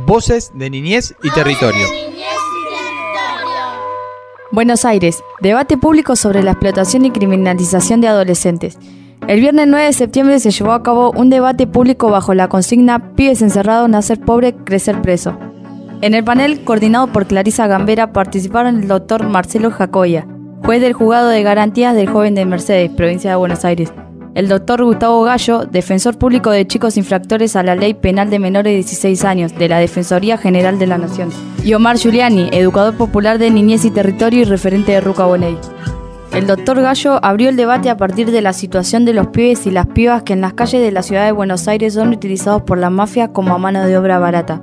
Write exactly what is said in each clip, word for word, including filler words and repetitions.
Voces de Niñez y Territorio. Buenos Aires. Debate público sobre la explotación y criminalización de adolescentes. El viernes nueve de septiembre se llevó a cabo un debate público bajo la consigna Pibes encerrados, nacer pobre, crecer preso. En el panel, coordinado por Clarisa Gambera, participaron el doctor Marcelo Jacoya, juez del juzgado de garantías del joven de Mercedes, provincia de Buenos Aires, el doctor Gustavo Gallo, defensor público de chicos infractores a la Ley Penal de Menores de dieciséis años, de la Defensoría General de la Nación, y Omar Giuliani, educador popular de Niñez y Territorio y referente de Ruca Boney. El doctor Gallo abrió el debate a partir de la situación de los pibes y las pibas que en las calles de la ciudad de Buenos Aires son utilizados por la mafia como mano de obra barata.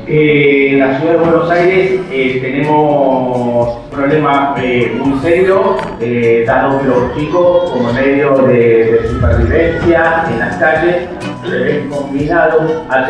Eh, en la ciudad de Buenos Aires eh, tenemos un problema eh, muy serio, eh, dado que los chicos como medio de, de supervivencia en las calles se ven combinados a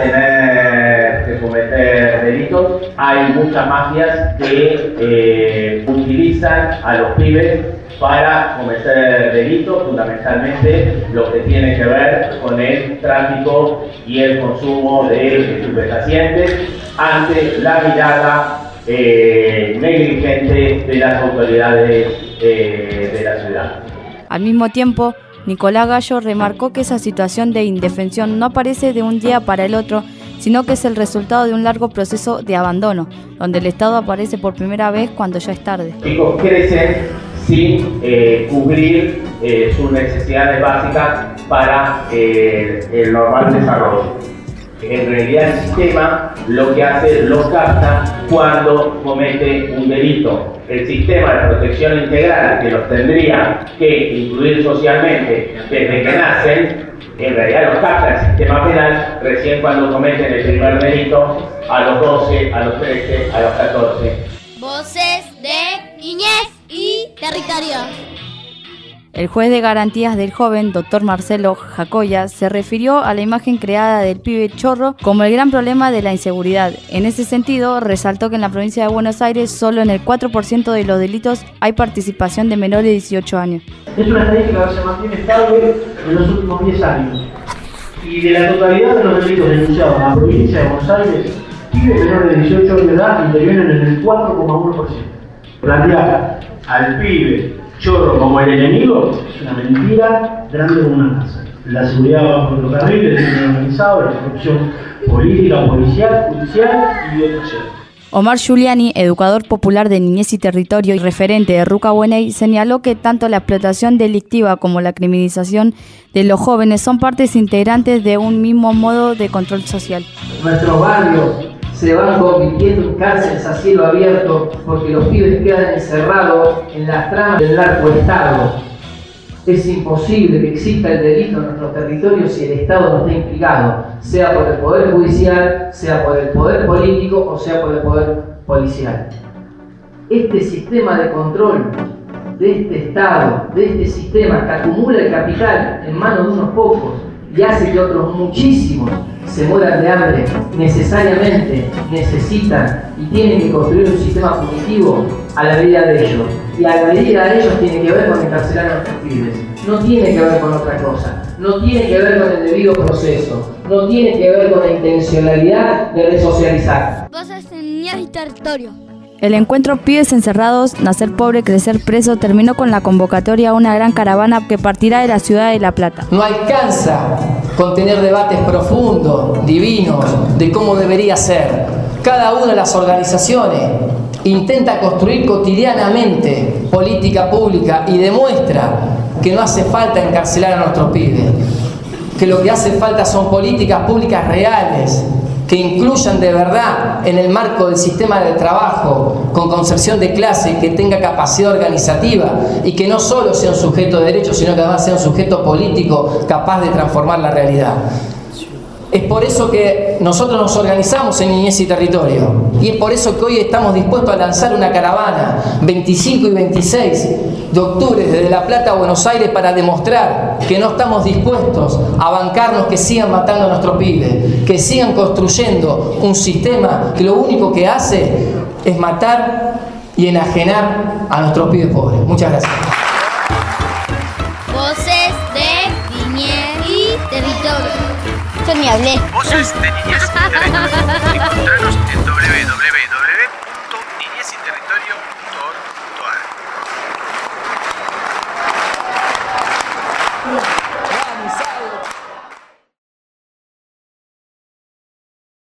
tener que cometer delitos. Hay muchas mafias que eh, utilizan a los pibes para cometer delitos, fundamentalmente lo que tiene que ver con el tráfico y el consumo de estupefacientes ante la mirada eh, negligente de las autoridades eh, de la ciudad. Al mismo tiempo, Nicolás Gallo remarcó que esa situación de indefensión no aparece de un día para el otro, sino que es el resultado de un largo proceso de abandono, donde el Estado aparece por primera vez cuando ya es tarde. Los chicos crecen sin eh, cubrir eh, sus necesidades básicas para eh, el normal desarrollo. En realidad el sistema lo que hace los capta cuando comete un delito. El sistema de protección integral que los tendría que incluir socialmente desde que nacen, en realidad los capta el sistema penal recién cuando cometen el primer delito a los doce, a los trece, a los catorce. Voces de Niñez y Territorio. El juez de garantías del joven, doctor Marcelo Jacoya, se refirió a la imagen creada del pibe chorro como el gran problema de la inseguridad. En ese sentido, resaltó que en la provincia de Buenos Aires solo en el cuatro por ciento de los delitos hay participación de menores de dieciocho años. Es una estadística que se mantiene estable en los últimos diez años. Y de la totalidad de los delitos denunciados en la provincia de Buenos Aires, pibes menores de dieciocho años de edad intervienen en el cuatro coma uno por ciento. Plantear al pibe chorro como el enemigo es una mentira grande como una casa. La seguridad va por los carriles, el crimen organizado, la corrupción política, policial, judicial y otros ciertos. Omar Giuliani, educador popular de Niñez y Territorio y referente de Ruca Boney, señaló que tanto la explotación delictiva como la criminalización de los jóvenes son partes integrantes de un mismo modo de control social. Nuestros barrios se van convirtiendo en cárceles a cielo abierto porque los pibes quedan encerrados en las tramas del narcoestado. Es imposible que exista el delito en nuestros territorios si el Estado no está implicado, sea por el Poder Judicial, sea por el Poder Político o sea por el Poder Policial. Este sistema de control de este Estado, de este sistema que acumula el capital en manos de unos pocos y hace que otros muchísimos se mueran de hambre, necesariamente necesitan y tienen que construir un sistema punitivo a la medida de ellos. Y a la medida de ellos tiene que ver con encarcelar a nuestros pibes. No tiene que ver con otra cosa. No tiene que ver con el debido proceso. No tiene que ver con la intencionalidad de resocializar. Voces de Niñez y Territorio. El encuentro Pibes encerrados, nacer pobre, crecer preso terminó con la convocatoria a una gran caravana que partirá de la ciudad de La Plata. No alcanza con tener debates profundos, divinos, de cómo debería ser. Cada una de las organizaciones intenta construir cotidianamente política pública y demuestra que no hace falta encarcelar a nuestros pibes, que lo que hace falta son políticas públicas reales, que incluyan de verdad en el marco del sistema de trabajo con concepción de clase, que tenga capacidad organizativa y que no solo sea un sujeto de derecho, sino que además sea un sujeto político capaz de transformar la realidad. Es por eso que nosotros nos organizamos en Niñez y Territorio y es por eso que hoy estamos dispuestos a lanzar una caravana veinticinco y veintiséis de octubre desde La Plata a Buenos Aires para demostrar que no estamos dispuestos a bancarnos que sigan matando a nuestros pibes, que sigan construyendo un sistema que lo único que hace es matar y enajenar a nuestros pibes pobres. Muchas gracias. Voces de Niñez y Territorio. Yo ni hablé. Voces de Niñez y Territorio.